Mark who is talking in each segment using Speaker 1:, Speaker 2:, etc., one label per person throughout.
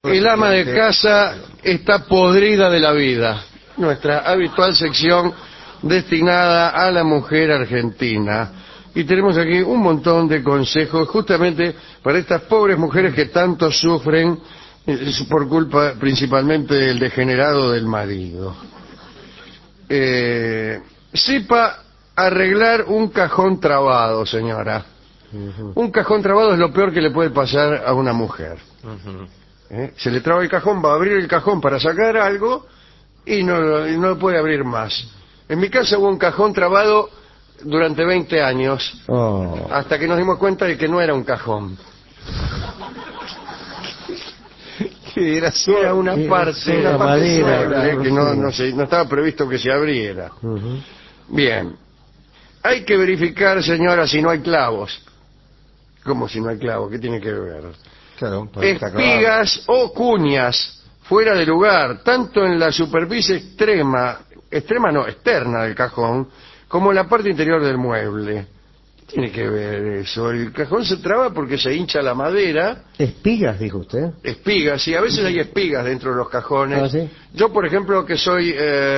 Speaker 1: El ama de casa está podrida de la vida. Nuestra habitual sección destinada a la mujer argentina. Y tenemos aquí un montón de consejos justamente para estas pobres mujeres que tanto sufren por culpa principalmente del degenerado del marido. Sepa arreglar un cajón trabado, señora. Un cajón trabado es lo peor que le puede pasar a una mujer. Se le traba el cajón, va a abrir el cajón para sacar algo y no lo puede abrir más. En mi casa hubo un cajón trabado durante 20 años, hasta que nos dimos cuenta de que no era un cajón. Era una parte de la madera que no estaba previsto que se abriera. Bien. Hay que verificar, señora, si no hay clavos. ¿Cómo si no hay clavos? ¿Qué tiene que ver?
Speaker 2: Claro,
Speaker 1: espigas o cuñas fuera de lugar, tanto en la superficie externa del cajón, como en la parte interior del mueble. ¿Qué tiene que ver eso? El cajón se traba porque se hincha la madera.
Speaker 2: ¿Espigas, dijo usted?
Speaker 1: Espigas, sí, a veces hay espigas dentro de los cajones.
Speaker 2: ¿Ah, sí?
Speaker 1: Yo, por ejemplo, que soy...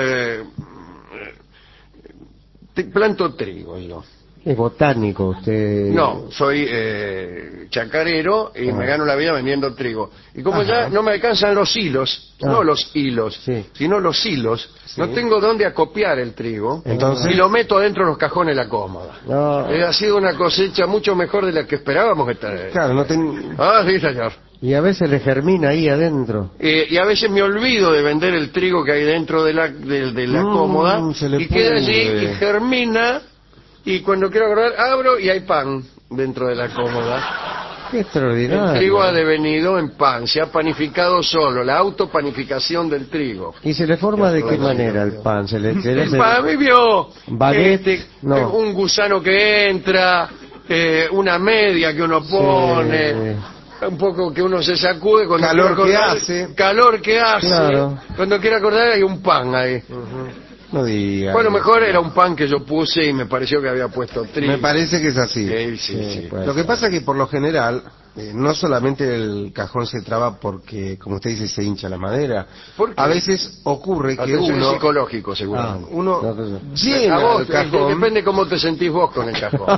Speaker 1: planto trigo, yo.
Speaker 2: Es botánico usted.
Speaker 1: No, soy chacarero y me gano la vida vendiendo trigo. Y como ya no me alcanzan los hilos, no los hilos, sino los hilos, no tengo dónde acopiar el trigo.
Speaker 2: Entonces,
Speaker 1: y lo meto adentro de los cajones de la cómoda. Ha sido una cosecha mucho mejor de la que esperábamos.
Speaker 2: Claro,
Speaker 1: sí, señor.
Speaker 2: Y a veces le germina ahí adentro.
Speaker 1: Y a veces me olvido de vender el trigo que hay dentro de la cómoda y queda allí y germina. Y cuando quiero acordar, abro y hay pan dentro de la cómoda.
Speaker 2: Qué extraordinario.
Speaker 1: El trigo ha devenido en pan, se ha panificado solo, la autopanificación del trigo.
Speaker 2: ¿Y se le forma de qué manera el pan?
Speaker 1: El pan, me vio un gusano que entra, una media que uno pone, un poco que uno se sacude.
Speaker 2: Calor que hace.
Speaker 1: Claro. Cuando quiero acordar hay un pan ahí.
Speaker 2: No diga.
Speaker 1: Bueno, mejor era un pan que yo puse y me pareció que había puesto trigo.
Speaker 2: Me parece que es así.
Speaker 1: Sí.
Speaker 2: Lo que pasa es que por lo general, no solamente el cajón se traba porque, como usted dice, se hincha la madera. A veces ocurre que uno...
Speaker 1: Es psicológico, seguramente.
Speaker 2: Uno llena el cajón...
Speaker 1: Depende cómo te sentís vos con el cajón.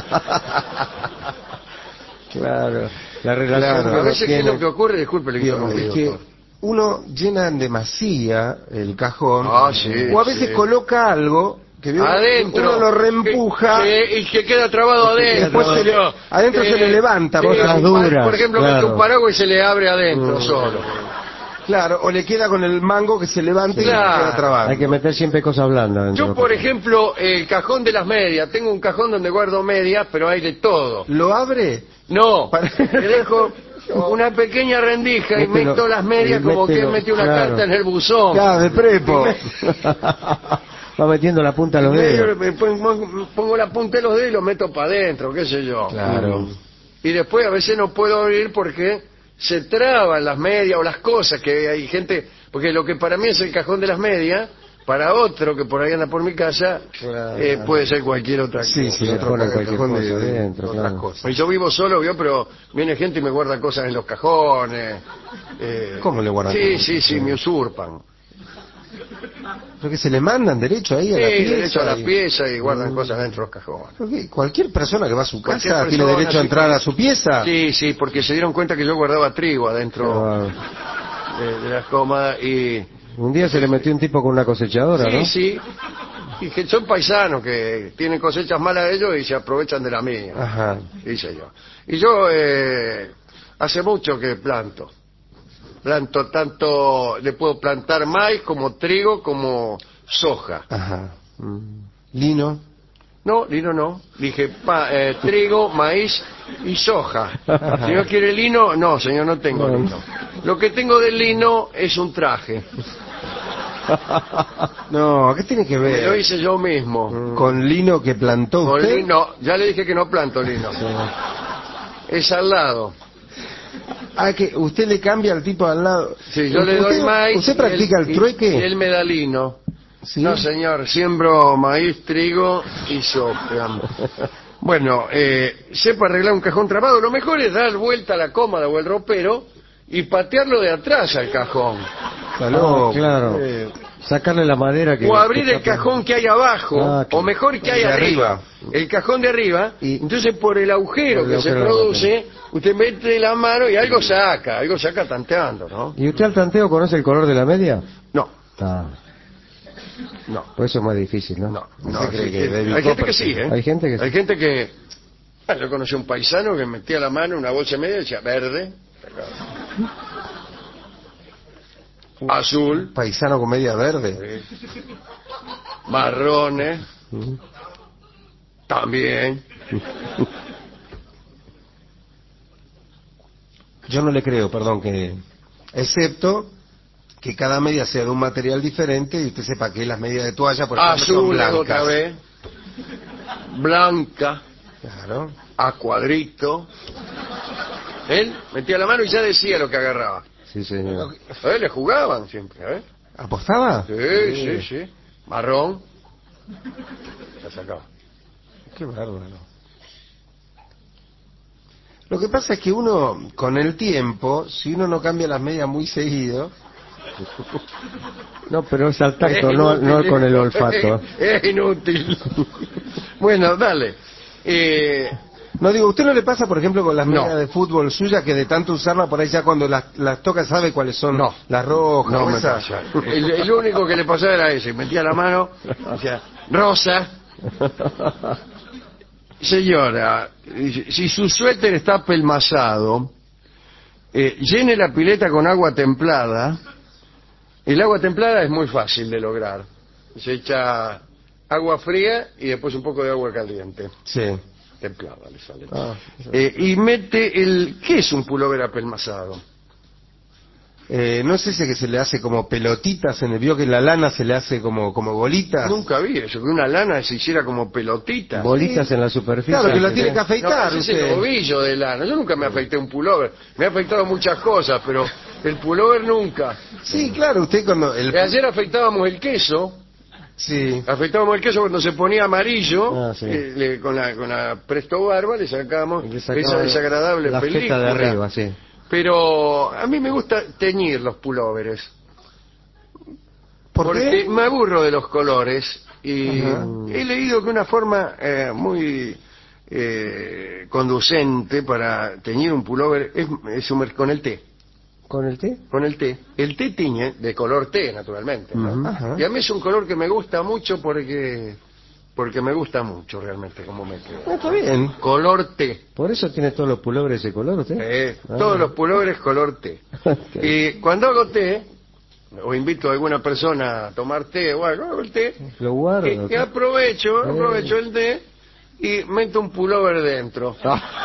Speaker 2: Claro. La relación
Speaker 1: a veces ¿qué es lo que ocurre? Disculpe,
Speaker 2: uno llena en demasía el cajón,
Speaker 1: sí,
Speaker 2: o a veces coloca algo que
Speaker 1: adentro,
Speaker 2: uno lo reempuja
Speaker 1: y que queda trabado adentro.
Speaker 2: Adentro se le levanta cosas duras.
Speaker 1: Por ejemplo, mete un paraguas y se le abre adentro solo.
Speaker 2: Claro, o le queda con el mango que se levanta y queda trabado. Hay que meter siempre cosas blandas.
Speaker 1: Yo, por ejemplo, el cajón de las medias, tengo un cajón donde guardo medias, pero hay de todo.
Speaker 2: ¿Lo abre?
Speaker 1: No, le dejo una pequeña rendija y meto las medias como que metió una carta en el buzón.
Speaker 2: Claro, de prepo. Va metiendo la punta de los dedos.
Speaker 1: Pongo la punta de los dedos y lo meto para adentro, qué sé yo.
Speaker 2: Claro.
Speaker 1: Y después a veces no puedo abrir porque se traban las medias o las cosas, que hay gente... Porque lo que para mí es el cajón de las medias, para otro que por ahí anda por mi casa, puede ser cualquier otra cosa.
Speaker 2: Sí, le ponen cualquier cosa dentro,
Speaker 1: otras cosas. Y yo vivo solo, pero viene gente y me guarda cosas en los cajones.
Speaker 2: ¿Cómo le guardan?
Speaker 1: Sí, me usurpan.
Speaker 2: Porque se le mandan derecho ahí a la pieza.
Speaker 1: Derecho a la pieza y guardan cosas dentro de los cajones.
Speaker 2: Porque cualquier persona que va a su casa tiene derecho a entrar a su pieza.
Speaker 1: Sí, porque se dieron cuenta que yo guardaba trigo adentro de las cómodas y...
Speaker 2: Un día se le metió un tipo con una cosechadora, ¿no?
Speaker 1: Sí. Y que son paisanos que tienen cosechas malas ellos y se aprovechan de la mía.
Speaker 2: Ajá.
Speaker 1: Dice yo. Y yo hace mucho que planto. Planto tanto, le puedo plantar maíz como trigo como soja.
Speaker 2: Ajá. ¿Lino?
Speaker 1: No, lino no. Dije trigo, maíz y soja. ¿Señor quiere lino? No, señor, no tengo lino. Lo que tengo de lino es un traje.
Speaker 2: No, ¿qué tiene que ver?
Speaker 1: Me lo hice yo mismo.
Speaker 2: ¿Con lino que plantó usted?
Speaker 1: Con lino, ya le dije que no planto lino. Es al lado.
Speaker 2: Que usted le cambia al tipo al lado.
Speaker 1: Sí, yo le doy maíz.
Speaker 2: ¿Usted practica el trueque?
Speaker 1: Y él me da lino.
Speaker 2: ¿Sí?
Speaker 1: No, señor, siembro maíz, trigo y soja. Bueno, sepa arreglar un cajón trabado. Lo mejor es dar vuelta a la cómoda o el ropero y patearlo de atrás al cajón.
Speaker 3: Claro. Sacarle la madera que...
Speaker 1: O abrir el cajón que hay abajo,
Speaker 3: claro.
Speaker 1: o mejor que hay arriba. El cajón de arriba, y entonces por el agujero que se produce, usted mete la mano y algo saca tanteando, ¿no?
Speaker 3: ¿Y usted al tanteo conoce el color de la media?
Speaker 1: No.
Speaker 3: No. Pues eso es más difícil, ¿no?
Speaker 1: No, hay gente que sí, ¿eh?
Speaker 3: Hay gente que sí.
Speaker 1: Hay gente que... yo conocí un paisano que metía la mano en una bolsa de media y decía verde, azul,
Speaker 2: Paisano con media verde.
Speaker 1: marrones, también.
Speaker 2: Yo no le creo, perdón, que... Excepto que cada media sea de un material diferente y usted sepa que las medias de toalla, por ejemplo, son
Speaker 1: Azul
Speaker 2: blancas.
Speaker 1: otra vez, blanca,
Speaker 2: Claro.
Speaker 1: a cuadrito. Él metía la mano y ya decía lo que agarraba.
Speaker 3: Sí, señor.
Speaker 1: A él le jugaban siempre, ¿eh?
Speaker 2: ¿Apostaba?
Speaker 1: Sí. Marrón. La sacaba.
Speaker 2: Qué bárbaro. Lo que pasa es que uno, con el tiempo, si uno no cambia las medias muy seguido...
Speaker 3: No, pero es al tacto, no con el olfato.
Speaker 1: Es inútil. Bueno, dale.
Speaker 2: No digo, ¿usted no le pasa, por ejemplo, con las
Speaker 1: No.
Speaker 2: medias de fútbol suya, que de tanto usarla por ahí ya cuando las toca sabe cuáles son?
Speaker 1: No.
Speaker 2: Las rojas.
Speaker 1: No me
Speaker 2: esas?
Speaker 1: pasa. El único que le pasaba era ese. Metía la mano, decía, rosa. Señora, si su suéter está pelmazado, llene la pileta con agua templada. El agua templada es muy fácil de lograr. Se echa agua fría y después un poco de agua caliente.
Speaker 2: Sí.
Speaker 1: Templada le sale. Y mete el... ¿Qué es un pullover apelmazado?
Speaker 2: No sé si es que se le hace como pelotitas en el... ¿Vio que la lana se le hace como bolitas?
Speaker 1: Nunca vi eso, que una lana se hiciera como pelotita.
Speaker 3: Bolitas en la superficie.
Speaker 2: Claro, que la tiene que
Speaker 1: No,
Speaker 2: afeitar
Speaker 1: ese es
Speaker 2: usted.
Speaker 1: el ovillo de lana. Yo nunca me afeité un pullover. Me he afeitado muchas cosas, pero el pullover nunca.
Speaker 2: Sí, claro, usted cuando...
Speaker 1: Ayer afeitábamos el queso.
Speaker 2: Sí.
Speaker 1: Afeitábamos el queso cuando se ponía amarillo.
Speaker 3: Sí.
Speaker 1: Con la Presto Barba le sacábamos esa desagradable
Speaker 3: la
Speaker 1: película.
Speaker 3: feta de arriba, sí.
Speaker 1: Pero a mí me gusta teñir los pulóveres.
Speaker 2: ¿Por
Speaker 1: Porque
Speaker 2: qué?
Speaker 1: me aburro de los colores y
Speaker 2: Ajá.
Speaker 1: he leído que una forma muy conducente para teñir un pullover es con el té.
Speaker 3: ¿Con el té?
Speaker 1: Con el té. El té tiñe de color té, naturalmente, ¿no?
Speaker 2: Ajá.
Speaker 1: Y a mí es un color que me gusta mucho porque me gusta mucho realmente cómo me queda.
Speaker 2: Está bien.
Speaker 1: Color té.
Speaker 3: ¿Por eso tiene todos los pullovers de color usted?
Speaker 1: Todos los pullovers color té. Y cuando hago té, o invito a alguna persona a tomar té o algo, hago el té,
Speaker 3: Lo guardo.
Speaker 1: y aprovecho el té y meto un pullover dentro.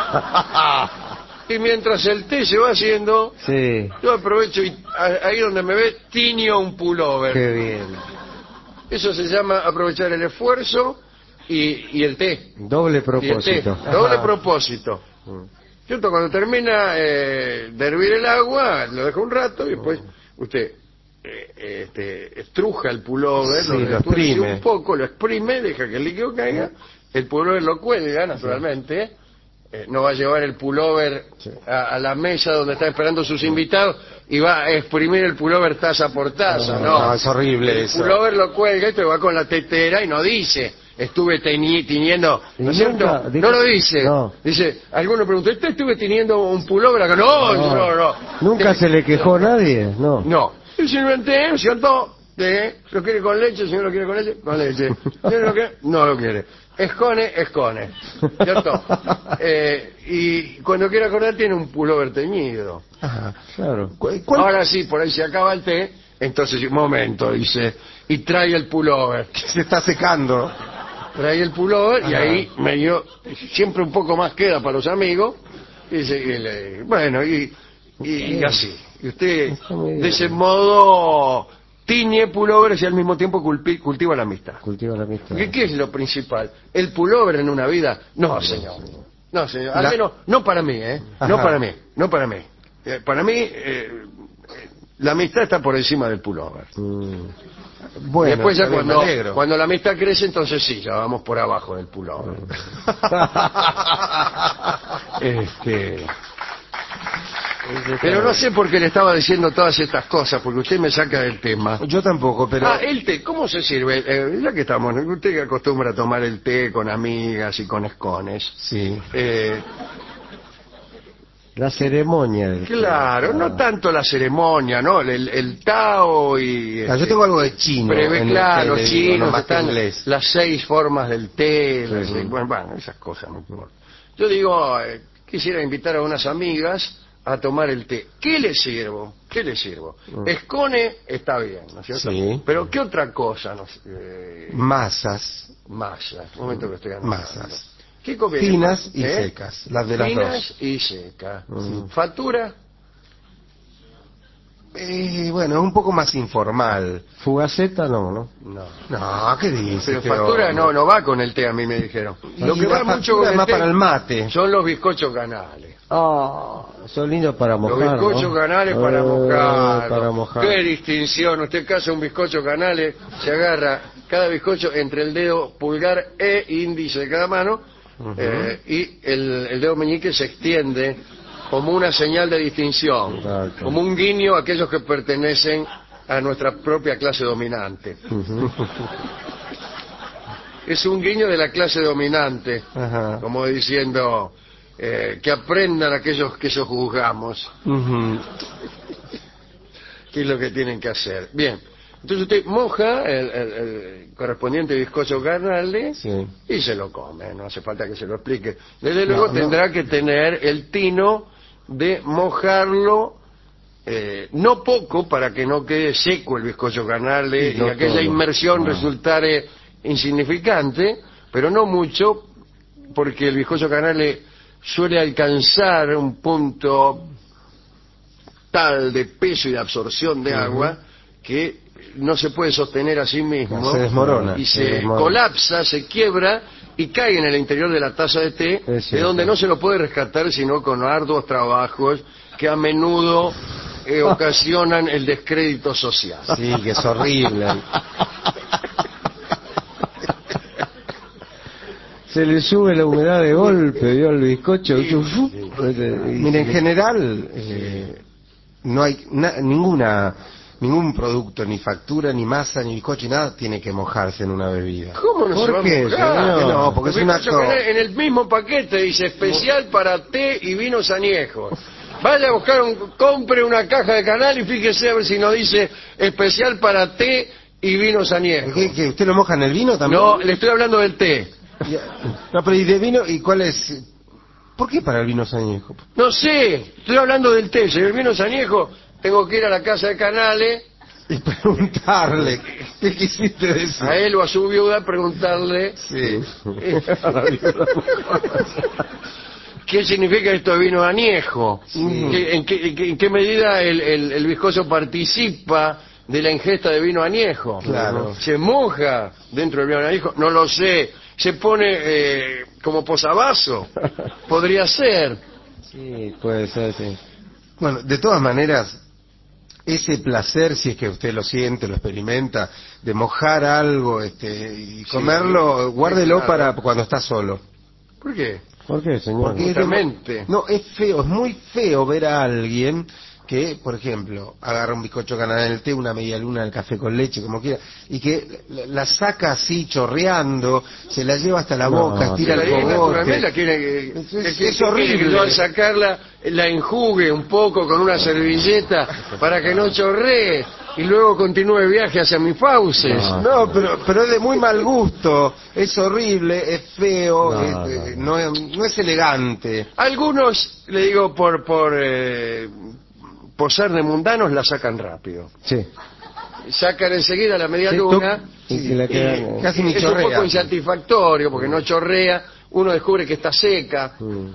Speaker 1: Y mientras el té se va haciendo,
Speaker 3: Sí.
Speaker 1: yo aprovecho y ahí donde me ve, tiño un pullover.
Speaker 3: Qué bien.
Speaker 1: Eso se llama aprovechar el esfuerzo y el té.
Speaker 3: Doble
Speaker 1: Y el té.
Speaker 3: propósito.
Speaker 1: Doble propósito. ¿Cierto? Cuando termina de hervir el agua, lo deja un rato y después usted estruja el pullover,
Speaker 2: Sí,
Speaker 1: lo
Speaker 2: lo
Speaker 1: retuerce
Speaker 2: exprime.
Speaker 1: un poco, lo exprime, deja que el líquido caiga, el pullover lo cuelga, naturalmente. No va a llevar el pullover a la mesa donde están esperando sus invitados y va a exprimir el pullover taza por taza, no.
Speaker 2: No, es horrible
Speaker 1: El
Speaker 2: eso.
Speaker 1: pullover lo cuelga y te va con la tetera y no dice estuve tiñendo, ¿no es
Speaker 3: Y nunca
Speaker 1: cierto?
Speaker 3: dijo-
Speaker 1: No lo dice.
Speaker 3: No.
Speaker 1: Dice, alguno pregunta, ¿usted estuve teniendo un pullover acá? No.
Speaker 3: ¿Nunca se le quejó nadie? No.
Speaker 1: No. El señor té, ¿cierto? ¿Lo quiere con leche? ¿El señor lo quiere con leche? Con leche. ¿El señor lo quiere? No lo quiere. Escone. ¿Cierto? Y cuando quiere acordar tiene un pullover teñido.
Speaker 2: Ajá.
Speaker 3: Claro.
Speaker 2: ¿Cuál-
Speaker 1: Ahora sí, por ahí se acaba el té. Entonces, un momento, dice, y trae el pullover.
Speaker 2: Se está secando.
Speaker 1: Trae el pullover y
Speaker 2: Ajá.
Speaker 1: ahí siempre un poco más queda para los amigos. Y así. Y usted,
Speaker 3: Está muy bien.
Speaker 1: de ese modo, tiñe pullovers y al mismo tiempo cultiva la amistad.
Speaker 3: Cultiva la amistad.
Speaker 1: ¿Qué es lo principal? ¿El pullover en una vida? No, señor. No, señor. Al menos, no para mí, ¿eh? No
Speaker 2: Ajá.
Speaker 1: para mí. Para mí, la amistad está por encima del pullover.
Speaker 2: Bueno,
Speaker 1: Después ya
Speaker 2: está bien, me alegro.
Speaker 1: cuando la amistad crece, entonces sí, ya vamos por abajo del pullover. Pero no sé por qué le estaba diciendo todas estas cosas, porque usted me saca del tema.
Speaker 2: Yo tampoco, pero...
Speaker 1: Ah, el té, ¿cómo se sirve? Ya que estamos, usted que acostumbra a tomar el té con amigas y con escones.
Speaker 2: Sí.
Speaker 3: La ceremonia del
Speaker 1: Claro, no tanto la ceremonia, ¿no? El Tao y...
Speaker 2: yo tengo algo de chino.
Speaker 1: Claro, los chinos, están
Speaker 2: inglés.
Speaker 1: las 6 formas del té,
Speaker 2: Sí.
Speaker 1: bueno, esas cosas no importa. Yo digo, quisiera invitar a unas amigas a tomar el té. ¿Qué les sirvo? ¿Qué les sirvo? Escone está bien, ¿no es cierto?
Speaker 2: Sí.
Speaker 1: Pero ¿qué otra cosa?
Speaker 2: Masas.
Speaker 1: Masas, un momento que estoy anotando.
Speaker 2: Masas.
Speaker 1: ¿Qué conviene?
Speaker 2: Finas y secas, las de las
Speaker 1: Finas
Speaker 2: dos.
Speaker 1: y secas. ¿Factura?
Speaker 2: Bueno, es un poco más informal.
Speaker 3: Fugaceta no, ¿no?
Speaker 1: No.
Speaker 2: No, ¿qué dice?
Speaker 1: Pero factura no va con el té, a mí me dijeron. Lo que va mucho con
Speaker 2: es
Speaker 1: el
Speaker 2: más
Speaker 1: té
Speaker 2: para el mate.
Speaker 1: son los bizcochos canales.
Speaker 3: Son lindos para mojar,
Speaker 1: Los bizcochos
Speaker 3: ¿no?
Speaker 1: canales para mojar.
Speaker 3: Para mojar.
Speaker 1: Qué distinción. Usted caza un bizcocho canales, se agarra cada bizcocho entre el dedo pulgar e índice de cada mano, y el dedo meñique se extiende como una señal de distinción,
Speaker 3: Exacto.
Speaker 1: como un guiño a aquellos que pertenecen a nuestra propia clase dominante. Es un guiño de la clase dominante,
Speaker 2: Ajá.
Speaker 1: como diciendo que aprendan aquellos que juzgamos qué es lo que tienen que hacer. Bien, entonces usted moja el correspondiente bizcocho carnal
Speaker 2: Sí.
Speaker 1: y se lo come, no hace falta que se lo explique. Desde luego tendrá que tener el tino de mojarlo no poco para que no quede seco el bizcocho carnal y
Speaker 3: no
Speaker 1: aquella
Speaker 3: todo.
Speaker 1: inmersión resultare insignificante, pero no mucho, porque el bizcocho canale suele alcanzar un punto tal de peso y de absorción de agua que no se puede sostener a sí mismo.
Speaker 2: Se desmorona.
Speaker 1: Y se colapsa, se quiebra y cae en el interior de la taza de té, de donde no se lo puede rescatar sino con arduos trabajos que a menudo ocasionan el descrédito social.
Speaker 2: Sí, que es horrible.
Speaker 3: Se le sube la humedad de golpe, vio el bizcocho.
Speaker 2: Mire, en general no hay ningún producto, ni factura, ni masa, ni bizcocho, ni nada tiene que mojarse en una bebida.
Speaker 1: ¿Cómo no se va a mojar?
Speaker 2: No, porque es un acto...
Speaker 1: En el mismo paquete dice especial para té y vinos añejos. Vaya a buscar compre una caja de canal y fíjese a ver si no dice especial para té y vinos añejos.
Speaker 2: ¿Qué, usted lo moja en el vino también?
Speaker 1: No, le estoy hablando del té.
Speaker 2: No, pero ¿y de vino? ¿Y cuál es? ¿Por qué para el vino añejo?
Speaker 1: No sé, estoy hablando del té. Si el vino es añejo, tengo que ir a la casa de Canales
Speaker 2: y preguntarle, ¿qué quisiste decir?
Speaker 1: A él o a su viuda preguntarle
Speaker 2: sí.
Speaker 1: ¿Qué significa esto de vino añejo? Sí. ¿En qué medida el bizcocho participa de la ingesta de vino añejo?
Speaker 2: Claro.
Speaker 1: ¿Se moja dentro del vino añejo? No lo sé. ¿Se pone como posavasos? Podría ser.
Speaker 3: Sí, puede ser, sí.
Speaker 2: Bueno, de todas maneras, ese placer, si es que usted lo siente, lo experimenta, de mojar algo y comerlo, sí, guárdelo para cuando está solo.
Speaker 1: ¿Por qué?
Speaker 3: ¿Por qué, señor?
Speaker 2: Porque
Speaker 1: justamente.
Speaker 2: No, es feo, es muy feo ver a alguien que, por ejemplo, agarra un bizcocho canal en el té, una media luna del café con leche, como quiera, y que la saca así chorreando, se la lleva hasta la boca, estira el cogote.
Speaker 1: Es horrible. Yo al sacarla la enjugue un poco con una servilleta para que no chorree y luego continúe el viaje hacia mis fauces.
Speaker 2: No, pero es de muy mal gusto, es horrible, es feo, no es elegante.
Speaker 1: Algunos, le digo, por ser de mundanos, la sacan rápido.
Speaker 3: Sí.
Speaker 1: Sacan enseguida la media luna
Speaker 3: y
Speaker 2: casi ni
Speaker 1: es
Speaker 2: chorrea.
Speaker 1: un poco insatisfactorio porque no chorrea, uno descubre que está seca.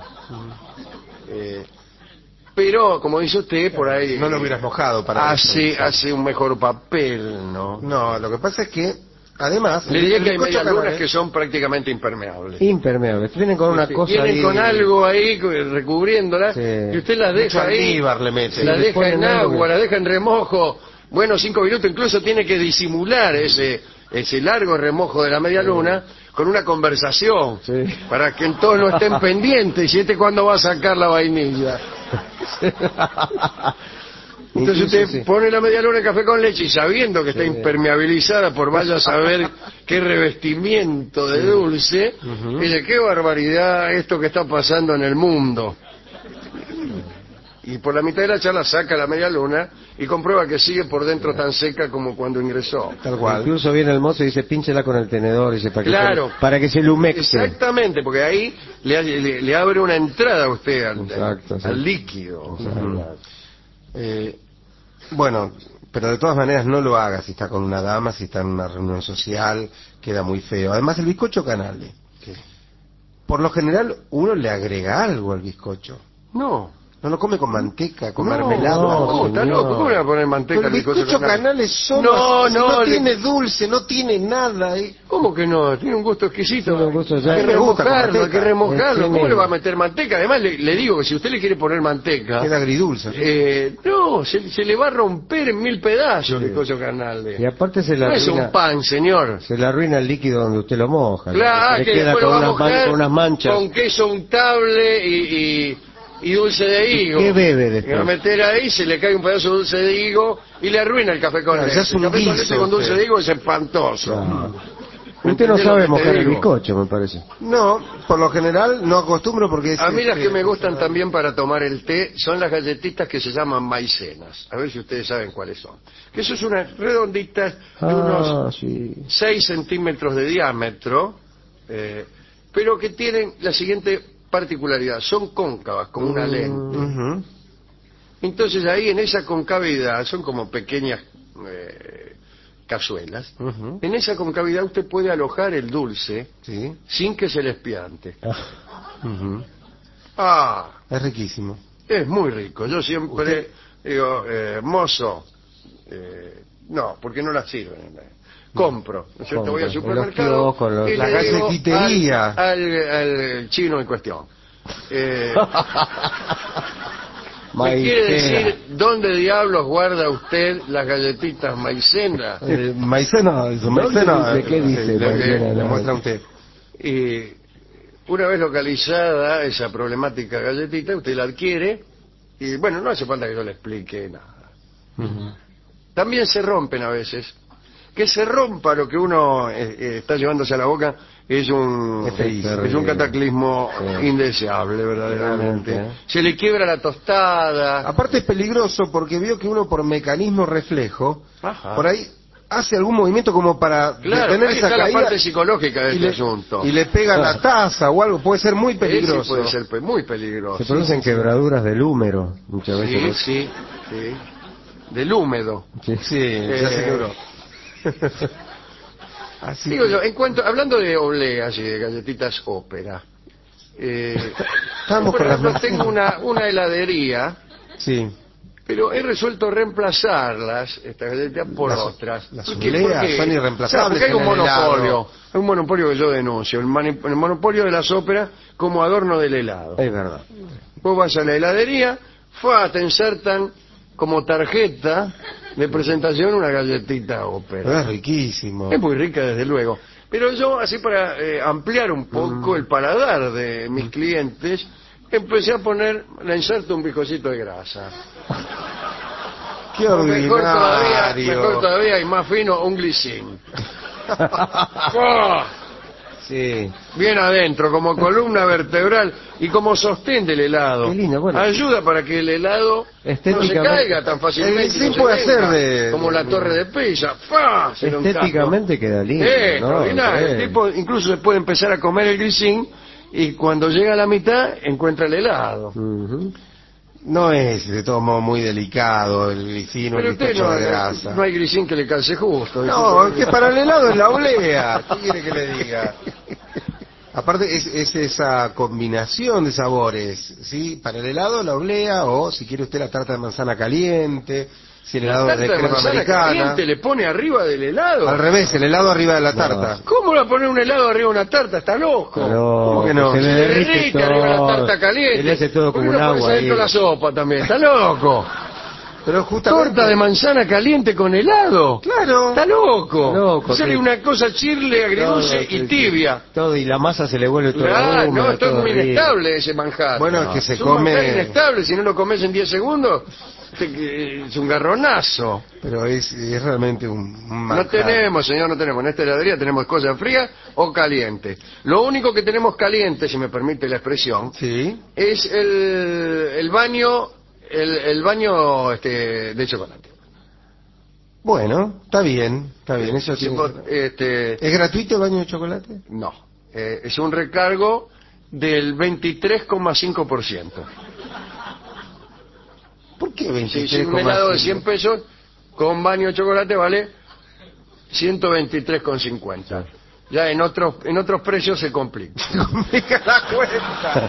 Speaker 1: Pero, como dice usted, por ahí...
Speaker 2: No lo hubieras mojado para
Speaker 1: hace un mejor papel, ¿no?
Speaker 2: No, lo que pasa es que, además...
Speaker 1: Le diría que hay medias lunas que son prácticamente impermeables.
Speaker 3: Impermeables. Vienen con una cosa
Speaker 1: vienen
Speaker 3: ahí...
Speaker 1: con algo ahí recubriéndolas, y usted las deja ahí,
Speaker 2: le mete.
Speaker 1: las deja en agua, las deja en remojo, bueno, 5 minutos, incluso tiene que disimular ese largo remojo de la media luna con una conversación, para que todos no estén pendientes, y cuándo va a sacar la vainilla. Entonces usted
Speaker 3: sí.
Speaker 1: pone la media luna de café con leche y sabiendo que está impermeabilizada por vaya a saber qué revestimiento de dulce, dice, qué barbaridad esto que está pasando en el mundo. Y por la mitad de la charla saca la media luna y comprueba que sigue por dentro tan seca como cuando ingresó.
Speaker 2: Tal cual.
Speaker 3: Incluso viene el mozo y dice, pínchela con el tenedor, dice,
Speaker 1: Claro.
Speaker 3: para que se le humecte.
Speaker 1: Exactamente, porque ahí le abre una entrada a usted
Speaker 3: Exacto, sí.
Speaker 1: al líquido.
Speaker 2: Bueno, pero de todas maneras no lo haga si está con una dama, si está en una reunión social, queda muy feo. Además el bizcocho canale. Por lo general uno le agrega algo al bizcocho.
Speaker 1: No.
Speaker 2: No lo come con manteca, con
Speaker 1: No,
Speaker 2: mermelada.
Speaker 1: no, está loco. ¿Cómo le va a poner manteca
Speaker 2: Pero
Speaker 1: al
Speaker 2: el bizcocho canale solo no tiene dulce, no tiene nada.
Speaker 1: ¿Cómo que no? Tiene un gusto exquisito.
Speaker 3: Tiene un gusto ya.
Speaker 1: Hay que
Speaker 2: Me gusta con
Speaker 1: remojarlo, hay que
Speaker 2: manteca.
Speaker 1: remojarlo. ¿Cómo
Speaker 3: Tiene-
Speaker 1: le va a meter manteca? Además le digo que si usted le quiere poner manteca,
Speaker 2: Queda agridulce.
Speaker 1: no, se le va a romper en 1000 pedazos el bizcocho canale.
Speaker 3: Y aparte se le
Speaker 1: No es
Speaker 3: arruina,
Speaker 1: un pan, señor.
Speaker 3: se le arruina el líquido donde usted lo moja.
Speaker 1: Claro,
Speaker 3: le
Speaker 1: que
Speaker 3: queda
Speaker 1: después
Speaker 3: con
Speaker 1: lo va a
Speaker 3: unas,
Speaker 1: mojar
Speaker 3: con unas manchas.
Speaker 1: con queso untable y dulce de higo.
Speaker 3: ¿Qué bebe
Speaker 1: Y
Speaker 3: después?
Speaker 1: va a meter ahí, se le cae un pedazo de dulce de higo y le arruina el café con
Speaker 2: Claro,
Speaker 1: leche.
Speaker 2: ya es un
Speaker 1: El café con
Speaker 2: guiso,
Speaker 1: leche con dulce
Speaker 2: usted.
Speaker 1: de higo es espantoso.
Speaker 3: Claro.
Speaker 1: ¿Me
Speaker 3: Usted no
Speaker 1: entendés lo
Speaker 3: sabe
Speaker 1: que te
Speaker 3: mojar el
Speaker 1: digo?
Speaker 3: bizcocho, me parece.
Speaker 2: No, por lo general no acostumbro porque es...
Speaker 1: A mí las que me gustan también para tomar el té son las galletitas que se llaman maicenas. A ver si ustedes saben cuáles son. Que eso es unas redonditas de unos
Speaker 3: Sí.
Speaker 1: 6 centímetros de diámetro, pero que tienen la siguiente particularidad. Son cóncavas, como una lente.
Speaker 2: Ujú.
Speaker 1: Entonces ahí en esa concavidad, son como pequeñas cazuelas,
Speaker 2: Ujú.
Speaker 1: en esa concavidad usted puede alojar el dulce
Speaker 2: Sí.
Speaker 1: sin que se le espiante.
Speaker 2: Ujú.
Speaker 1: Ah,
Speaker 2: Es riquísimo.
Speaker 1: es muy rico. Yo siempre digo, mozo, no, porque no la sirven. Compro, ¿no es cierto? Voy al
Speaker 3: Compra.
Speaker 1: supermercado
Speaker 3: En los kioscos,
Speaker 1: y
Speaker 2: la
Speaker 1: le digo
Speaker 2: galletitería.
Speaker 1: al chino en cuestión. ¿Me
Speaker 3: Maicena.
Speaker 1: quiere decir dónde diablos guarda usted las galletitas maicena?
Speaker 2: Maicena, eso, maicena.
Speaker 3: dice? ¿Qué dice
Speaker 2: Sí,
Speaker 3: maicena?
Speaker 2: le muestra a usted.
Speaker 1: Y una vez localizada esa problemática galletita, usted la adquiere y bueno, no hace falta que yo le explique nada. También se rompen a veces. Que se rompa lo que uno está llevándose a la boca es un
Speaker 2: Es feísimo.
Speaker 1: es un cataclismo
Speaker 3: Sí.
Speaker 1: indeseable verdaderamente.
Speaker 3: Realmente,
Speaker 1: Se le quiebra la tostada.
Speaker 2: Aparte es peligroso porque veo que uno por mecanismo reflejo,
Speaker 1: Ajá.
Speaker 2: por ahí hace algún movimiento como para
Speaker 1: Claro,
Speaker 2: detener
Speaker 1: ahí
Speaker 2: esa
Speaker 1: está la
Speaker 2: caída
Speaker 1: parte psicológica de
Speaker 2: y
Speaker 1: este
Speaker 2: le,
Speaker 1: asunto.
Speaker 2: y le pega la taza o algo, puede ser muy
Speaker 1: Ese
Speaker 2: peligroso.
Speaker 1: puede ser muy peligroso.
Speaker 3: Se producen quebraduras del húmero, muchas
Speaker 1: Sí,
Speaker 3: veces.
Speaker 1: sí, sí. Del húmedo.
Speaker 3: Sí.
Speaker 2: Sí, ya se quebró. Así
Speaker 1: Digo
Speaker 2: que-
Speaker 1: yo, hablando de obleas y de galletitas ópera,
Speaker 2: Estamos
Speaker 1: por
Speaker 2: con las
Speaker 1: ejemplo,
Speaker 2: más-
Speaker 1: tengo una heladería,
Speaker 2: Sí.
Speaker 1: pero he resuelto reemplazarlas, estas galletitas, por
Speaker 2: Las-
Speaker 1: otras.
Speaker 2: las
Speaker 1: ¿Por qué?
Speaker 2: obleas
Speaker 1: Porque-
Speaker 2: son irreemplazables
Speaker 1: Claro, porque hay un
Speaker 2: en el helado.
Speaker 1: monopolio. Hay un monopolio que yo denuncio, el monopolio de las óperas como adorno del helado.
Speaker 3: Es verdad.
Speaker 1: Vos vas a la heladería, te insertan como tarjeta de presentación una galletita ópera.
Speaker 2: Pero es riquísimo.
Speaker 1: Es muy rica, desde luego. Pero yo, así para ampliar un poco el paladar de mis clientes, empecé a le inserto un bizcocito de grasa.
Speaker 2: Qué
Speaker 1: O mejor
Speaker 2: ordinario.
Speaker 1: todavía y más fino, un glicín. ¡Oh!
Speaker 3: Sí.
Speaker 1: Bien adentro, como columna vertebral y como sostén del helado.
Speaker 3: Qué lindo, bueno.
Speaker 1: Ayuda para que el helado no se
Speaker 3: Estéticamente-
Speaker 1: caiga tan fácilmente.
Speaker 2: El glicín
Speaker 1: no se
Speaker 2: puede
Speaker 1: venga,
Speaker 2: ser de-
Speaker 1: como la torre de Pisa. ¡Fua! Se lo encajo.
Speaker 3: Estéticamente queda lindo, ¿no?
Speaker 1: Extraordinario. El
Speaker 3: Sí.
Speaker 1: tipo incluso se puede empezar a comer el glicín y cuando llega a la mitad encuentra el helado.
Speaker 3: Ujú.
Speaker 2: No es de todo modo muy delicado el glicino, el
Speaker 1: Pero usted
Speaker 2: bizcocho de grasa.
Speaker 1: no hay glicín que le calce justo.
Speaker 2: No, es que para el helado es la oblea. ¿Qué quiere que le diga? Aparte es esa combinación de sabores, ¿sí? Para el helado la oblea o si quiere usted la tarta de manzana caliente, si el helado
Speaker 1: La
Speaker 2: es de
Speaker 1: tarta de
Speaker 2: crema
Speaker 1: manzana
Speaker 2: americana.
Speaker 1: caliente le pone arriba del helado.
Speaker 2: Al revés, el helado arriba de la tarta.
Speaker 1: ¿Cómo le va a poner un helado arriba de una tarta? Está loco.
Speaker 3: No,
Speaker 2: ¿Cómo que no?
Speaker 3: se le
Speaker 1: Se le
Speaker 3: derrite
Speaker 1: derrite arriba de la
Speaker 3: todo.
Speaker 1: tarta caliente.
Speaker 3: Se le hace todo
Speaker 1: ¿Por
Speaker 3: como
Speaker 1: qué
Speaker 3: un
Speaker 1: no pones
Speaker 3: agua ahí.
Speaker 1: adentro la sopa también? Está loco.
Speaker 2: Pero justamente...
Speaker 1: Torta de manzana caliente con helado.
Speaker 2: Claro.
Speaker 1: Está loco.
Speaker 3: Loco,
Speaker 1: Sale
Speaker 3: sí.
Speaker 1: una cosa chirle, agridulce
Speaker 3: Todo,
Speaker 1: y
Speaker 3: sí,
Speaker 1: tibia.
Speaker 3: Todo, y la masa se le vuelve todo
Speaker 1: Ah, no,
Speaker 3: húmeda,
Speaker 1: esto es
Speaker 3: todo
Speaker 1: muy
Speaker 3: horrible.
Speaker 1: inestable ese manjar.
Speaker 2: Bueno, es que se
Speaker 1: es un manjar
Speaker 2: come...
Speaker 1: inestable, si no lo comes en 10 segundos, es un garronazo.
Speaker 2: Pero es realmente un
Speaker 1: No
Speaker 2: manjar.
Speaker 1: tenemos, señor, no tenemos. En esta heladería tenemos cosas frías o calientes. Lo único que tenemos caliente, si me permite la expresión,
Speaker 2: Sí.
Speaker 1: es el baño, el baño de chocolate.
Speaker 2: Bueno, está bien, eso
Speaker 1: Si
Speaker 2: tiene
Speaker 1: vos,
Speaker 2: que- ¿Es gratuito el baño de chocolate?
Speaker 1: no, es un recargo del 23,5%.
Speaker 2: ¿Por qué
Speaker 1: Si un helado de 100
Speaker 2: 23,5?
Speaker 1: pesos con baño de chocolate vale 123,50. Ya en otros precios se complica.
Speaker 2: Se complica la cuenta.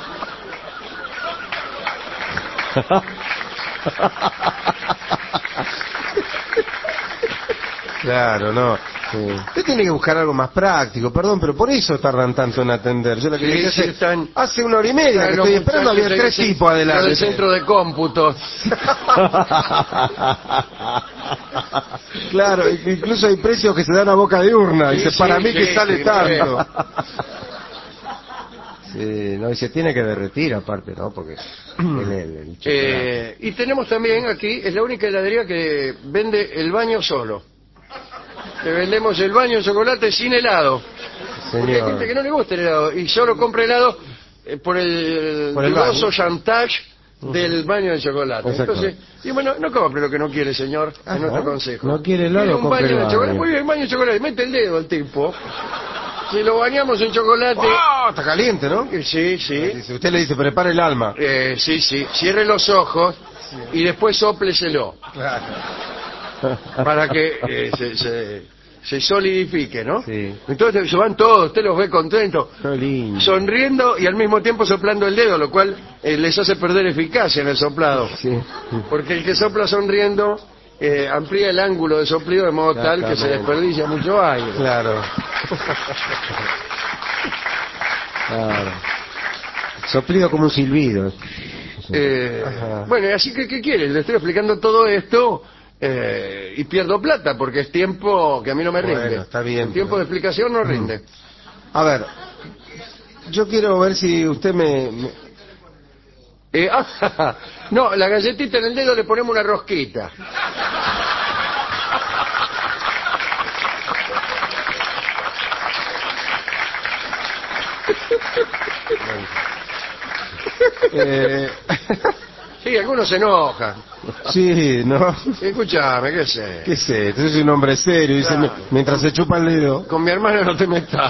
Speaker 2: Claro, no.
Speaker 3: Sí.
Speaker 2: Usted tiene que buscar algo más práctico, perdón, pero por eso tardan tanto en atender. Yo la que
Speaker 1: Sí,
Speaker 2: dije
Speaker 1: sí,
Speaker 2: hace,
Speaker 1: están-
Speaker 2: hace 1 hora y media que
Speaker 1: Los
Speaker 2: estoy esperando, había
Speaker 1: muchachos
Speaker 2: 3
Speaker 1: del-
Speaker 2: tipos
Speaker 1: los del
Speaker 2: adelante.
Speaker 1: centro de cómputo.
Speaker 2: Claro, incluso hay precios que se dan a boca de urna.
Speaker 1: Sí,
Speaker 2: Dice,
Speaker 1: sí,
Speaker 2: para mí
Speaker 1: sí,
Speaker 2: que sale
Speaker 1: sí,
Speaker 2: tanto.
Speaker 3: Sí, no, y se tiene que derretir aparte, ¿no? Porque el chocolate.
Speaker 1: Y tenemos también aquí, es la única heladería que vende el baño solo. Le vendemos el baño de chocolate sin helado. Porque hay gente que no le gusta el helado y solo compra helado por el
Speaker 2: Por el
Speaker 1: dudoso
Speaker 2: baño.
Speaker 1: chantage del baño de chocolate.
Speaker 3: Exacto.
Speaker 1: Entonces, y bueno, no compre lo que no quiere, señor,
Speaker 2: Ajá.
Speaker 1: es nuestro consejo.
Speaker 3: No quiere helado,
Speaker 1: ¿Quiere un
Speaker 3: compre
Speaker 1: baño
Speaker 3: el
Speaker 1: de
Speaker 3: baño.
Speaker 1: chocolate? Muy bien, baño de chocolate, mete el dedo al tipo. Si lo bañamos en chocolate...
Speaker 2: ¡Oh! Está caliente, ¿no?
Speaker 1: Sí, sí.
Speaker 2: Dice, usted le dice, prepare el alma.
Speaker 1: Sí, sí. Cierre los ojos y después sópleselo
Speaker 2: Claro.
Speaker 1: para que se solidifique, ¿no?
Speaker 3: Sí.
Speaker 1: Entonces se van todos, usted los ve contentos,
Speaker 3: Qué lindo.
Speaker 1: sonriendo y al mismo tiempo soplando el dedo, lo cual les hace perder eficacia en el soplado.
Speaker 3: Sí.
Speaker 1: Porque el que sopla sonriendo amplía el ángulo de soplido de modo tal que se
Speaker 3: Exactamente.
Speaker 1: desperdicia mucho aire.
Speaker 2: Claro.
Speaker 3: Claro. Soplido como un silbido.
Speaker 2: Ajá.
Speaker 1: Bueno, así que, ¿qué quiere? Le estoy explicando todo esto y pierdo plata porque es tiempo que a mí no me
Speaker 2: Bueno,
Speaker 1: rinde.
Speaker 2: está bien,
Speaker 1: El tiempo
Speaker 2: pero-
Speaker 1: de explicación no rinde.
Speaker 2: A ver, yo quiero ver si usted
Speaker 1: No, la galletita en el dedo le ponemos una rosquita.
Speaker 2: eh,
Speaker 1: Sí, algunos se enojan.
Speaker 2: sí, ¿no?
Speaker 1: Escúchame, qué sé.
Speaker 2: ¿Qué sé? Usted es un hombre serio, dice,
Speaker 1: Claro.
Speaker 2: mientras se chupa el dedo.
Speaker 1: Con mi hermana no te metas.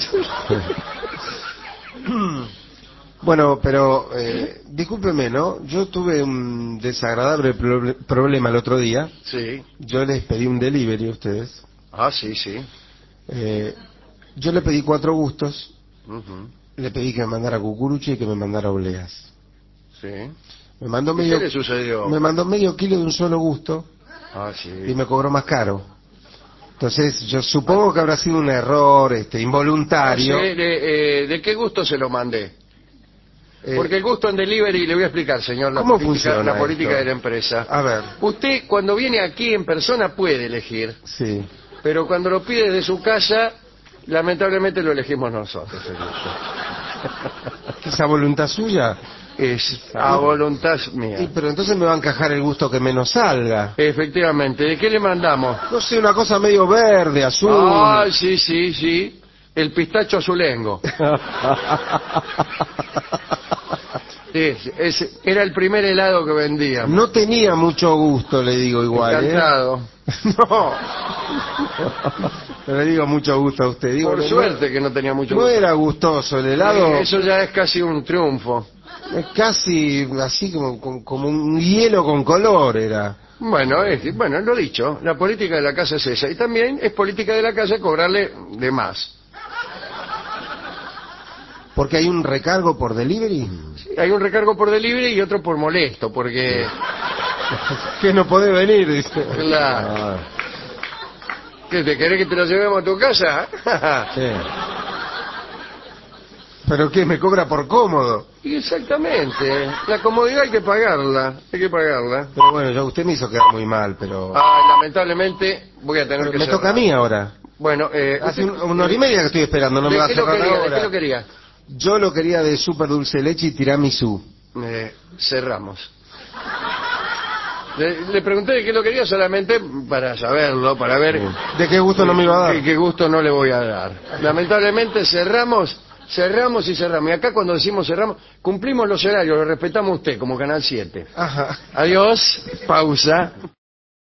Speaker 2: Bueno, pero discúlpeme, ¿no? Yo tuve un desagradable problema el otro día.
Speaker 1: Sí.
Speaker 2: Yo les pedí un delivery a ustedes.
Speaker 1: Ah, sí, sí.
Speaker 2: Yo le pedí 4 gustos.
Speaker 1: Ujú.
Speaker 2: Le pedí que me mandara cucurucho y que me mandara obleas.
Speaker 1: Sí.
Speaker 2: Me mandó
Speaker 1: ¿Qué le sucedió?
Speaker 2: me mandó medio kilo de un solo gusto
Speaker 1: Ah, sí.
Speaker 2: y me cobró más caro. Entonces yo supongo que habrá sido un error involuntario.
Speaker 1: No sé, ¿de qué gusto se lo mandé? Porque el gusto en delivery, le voy a explicar, señor,
Speaker 2: ¿Cómo funciona
Speaker 1: la política
Speaker 2: esto?
Speaker 1: de la empresa.
Speaker 2: A ver,
Speaker 1: Usted, cuando viene aquí en persona, puede elegir,
Speaker 2: sí.
Speaker 1: pero cuando lo pide de su casa, lamentablemente lo elegimos nosotros. el gusto.
Speaker 2: ¿Esa voluntad suya?
Speaker 1: Es a voluntad mía.
Speaker 2: Sí, pero entonces me va a encajar el gusto que menos salga.
Speaker 1: Efectivamente. ¿De qué le mandamos?
Speaker 2: No sé, una cosa medio verde, azul.
Speaker 1: Ah, sí, sí, sí. El pistacho azulengo. Era el primer helado que vendíamos.
Speaker 2: No tenía mucho gusto, le digo igual.
Speaker 1: Encantado.
Speaker 2: No. No le digo mucho gusto a usted. Digo,
Speaker 1: Por
Speaker 2: no-
Speaker 1: suerte que no tenía mucho
Speaker 2: No
Speaker 1: gusto.
Speaker 2: era gustoso el helado.
Speaker 1: Eso ya es casi un triunfo.
Speaker 2: Es casi así como un hielo con color era.
Speaker 1: Bueno, bueno, lo dicho, la política de la casa es esa. Y también es política de la casa cobrarle de más.
Speaker 2: Porque hay un recargo por delivery.
Speaker 1: Sí, hay un recargo por delivery y otro por molesto, porque...
Speaker 2: Que no podés venir, dice.
Speaker 1: Claro.
Speaker 3: Ah,
Speaker 1: ¿Qué, te querés que te lo llevemos a tu casa?
Speaker 3: sí.
Speaker 2: ¿Pero qué? ¿Me cobra por cómodo?
Speaker 1: Y exactamente, la comodidad hay que pagarla,
Speaker 2: Pero bueno, ya usted me hizo quedar muy mal, pero...
Speaker 1: lamentablemente voy a tener
Speaker 2: Pero
Speaker 1: que
Speaker 2: me toca a
Speaker 1: cerrar.
Speaker 2: mí ahora.
Speaker 1: Bueno,
Speaker 2: Hace una hora y media que estoy esperando, no me va a
Speaker 1: ¿de qué lo
Speaker 2: cerrar
Speaker 1: quería? ¿De
Speaker 2: ahora.
Speaker 1: qué lo quería?
Speaker 2: Yo lo quería de súper dulce de leche y tiramisú.
Speaker 1: Cerramos. Le pregunté de qué lo quería solamente para saberlo, para ver
Speaker 2: ¿De qué gusto no me iba a dar?
Speaker 1: qué gusto no le voy a dar. Lamentablemente cerramos y cerramos. Y acá cuando decimos cerramos, cumplimos los horarios, lo respetamos usted como Canal 7.
Speaker 2: Ajá.
Speaker 1: Adiós, pausa.